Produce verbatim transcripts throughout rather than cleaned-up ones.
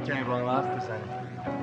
کنیم با هم حرف بزنیم.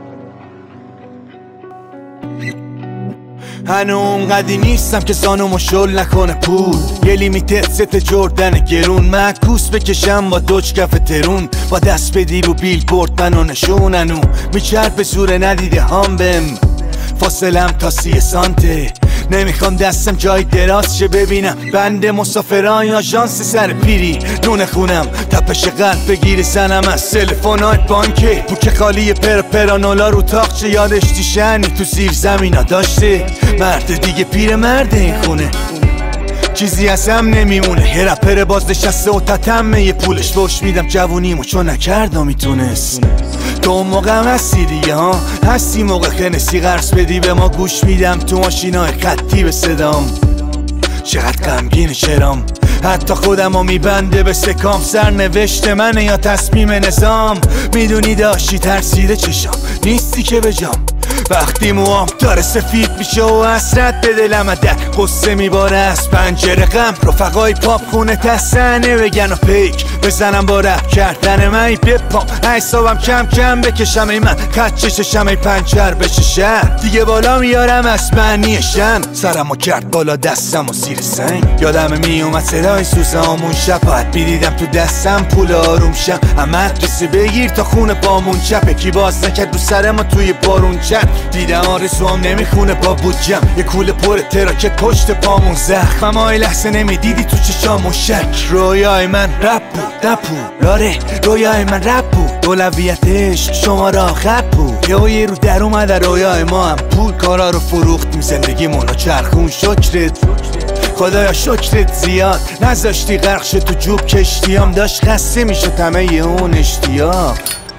هنو اونقدی نیستم که زانومو شل نکنه پول، یه لیمیتد ست جردن گرون، معکوس بکشم با دوچ کف ترون، با دست بدی رو بیل بورد منو نشوننو میچرب زور ندیده هم بهم، فاصلم تا سی سانته، نمیخوام دستم جای دراز شه ببینم بنده مسافران یا آژانس سر پیری، نون خونم تپش قلب بگیری زنم از تلفن‌های بانکه، بوک خالی پر پرانولا رو تاقچه، یادش دیشنی تو زیر زمینا داشته، مرد دیگه پیر مرد این خونه، چیزی از هم نمیمونه، یه رپر باز نشسته و تتمه یه پولش بوش میدم جوونیمو چون نکردم میتونست، تو اون موقع هم هستی دیگه ها، هستی موقع خنسی قرص بدی به ما گوش میدم تو ماشینای خطی به صدام، چقدر غمگین چرام، حتی خودمو میبنده به سکام، سرنوشت منه یا تصمیم نظام، میدونی داشتی ترسیده چشام نیستی که بجام، وقتی موام داره سفید میشه و حسرت به دلم در قصه میباره از پنجره غم، رفقای پاپ خونه تسنه بگن و پیک بزنم با رپ کردن من بپام، حسابم کم کم بکشم ای من خط چششم ای پنچر بشه شهر، دیگه بالا میارم از معنی شم، سرمو کرد بالا دستم و زیر سنگ، یادم میومد صدای سوزامون شب باید میدیدم تو دستم پول آروم شم، اما کسی بگیر تا خونه بامون چپه، کی باز نکرد رو سر ما توی بارون چپ، دیدم آرزوام نمیخونه با بودجم، یه کوله پر تراکت پشت پامون زخم، اما ای لحظه نمیدیدی تو چشامون شک، رویای من رپ بود نپو لاره، رویای من رپ بود اولویتش شما را خط بود، یه یه رو در اومده رویای ما هم پول، کارا رو فروختیم زندگیمون رو چرخون، شکرت خدایا شکرت زیاد نذاشتی غرق شد تو جوب کشتیام، داشت خسته میشد همه اون اشتیاق،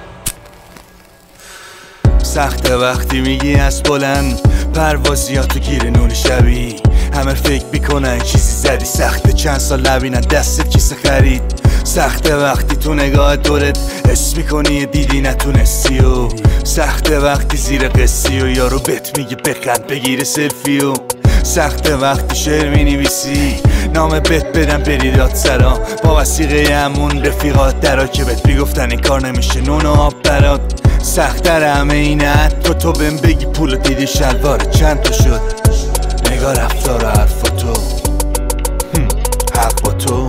سخته وقتی میگی از بلند پروازی ها تو گیر نون شبی، همه فکر میکنن چیزی زدی، سخته چند سال لبینن دستت کیسه خرید، سخته وقتی تو نگاه دورت حس میکنی دیدی نتونستی، و سخته وقتی زیر قصی و یارو بهت میگه بخند بگیره سلفی، و سخته وقتی شعر مینویسی نام بهت بدن بری داد سرا، با وثیقه همون رفیقات درا که بهت میگفتن این کار نمیشه نون و آب برات، سخت‌تر همه اینه تو تو بهم بگی پول دیدی شلوار چند تا شد، نگاه رفتار و حرف تو حق با تو.